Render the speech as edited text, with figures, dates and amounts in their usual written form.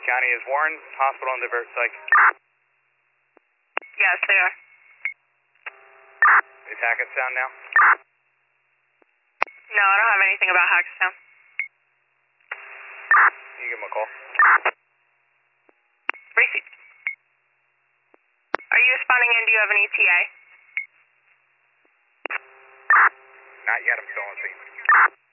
County, is Warren Hospital and Divert Psych? Yes, they are. Is Hackettstown now? No, I don't have anything about Hackettstown. You give him a call. Receipt. Are you responding in? Do you have an ETA? Not yet, I'm still on scene.